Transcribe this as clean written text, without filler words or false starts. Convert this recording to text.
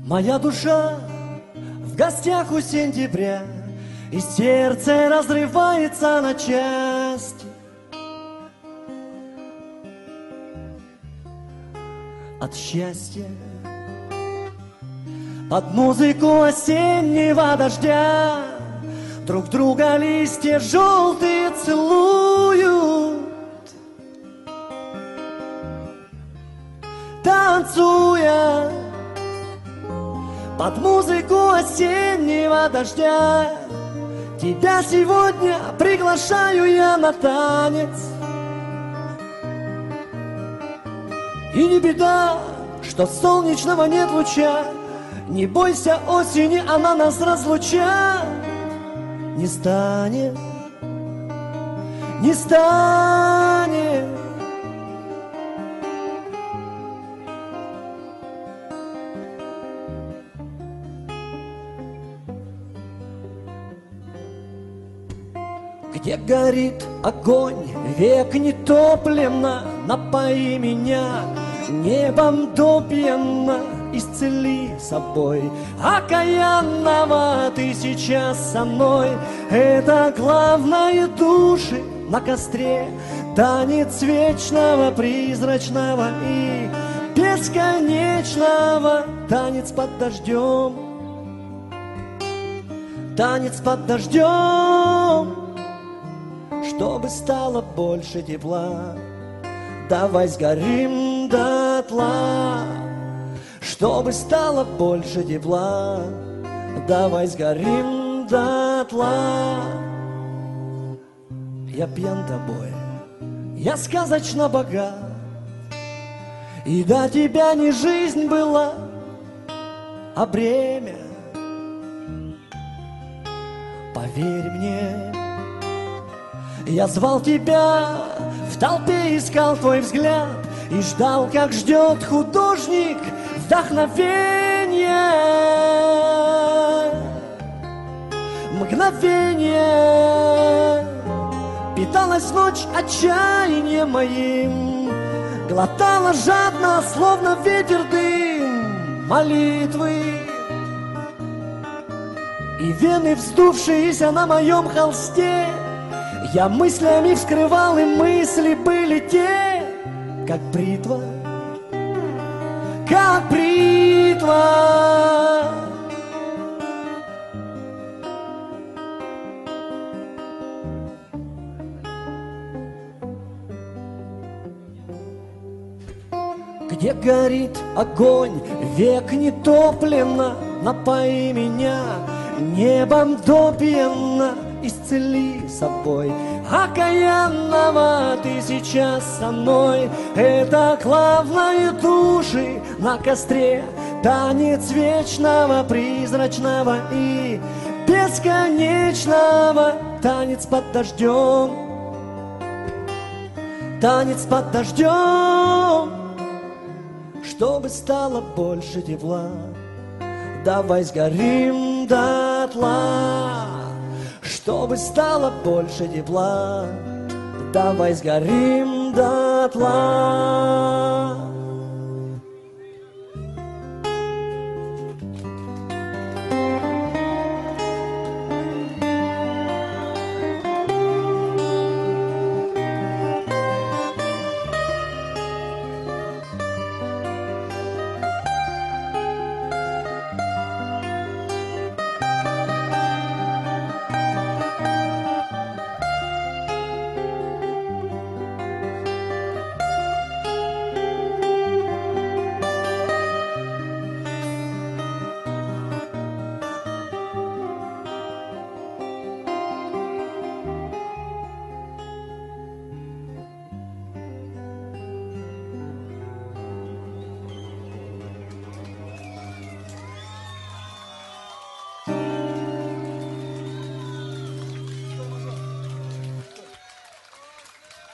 Моя душа в гостях у сентября, и сердце разрывается на части. От счастья под музыку осеннего дождя друг друга листья желтые целуют, танцуя под музыку осеннего дождя. Тебя сегодня приглашаю я на танец. И не беда, что солнечного нет луча, не бойся осени, она нас разлучает. Не станет, не станет. Где горит огонь, век нетопленно, напои меня небом допьяно, исцели собой окаянного. Ты сейчас со мной, это главное души на костре, танец вечного, призрачного и бесконечного, танец под дождем, танец под дождем. Чтобы стало больше тепла, давай сгорим дотла. Чтобы стало больше тепла, давай сгорим дотла. Я пьян тобой, я сказочно богат, и до тебя не жизнь была, а бремя. Поверь мне, я звал тебя, в толпе искал твой взгляд и ждал, как ждет художник вдохновение. Мгновение питалась ночь отчаянием моим, глотала жадно, словно ветер дым, молитвы. И вены, вздувшиеся на моем холсте, я мыслями вскрывал, и мысли были те, как бритва, как бритва. Где горит огонь, век нетопленно, напои меня небом допьяно, исцели собой окаянного. Ты сейчас со мной, это главное души на костре, танец вечного, призрачного и бесконечного, танец под дождем, танец под дождем. Чтобы стало больше тепла, давай сгорим дотла. Чтобы стало больше тепла, давай сгорим дотла.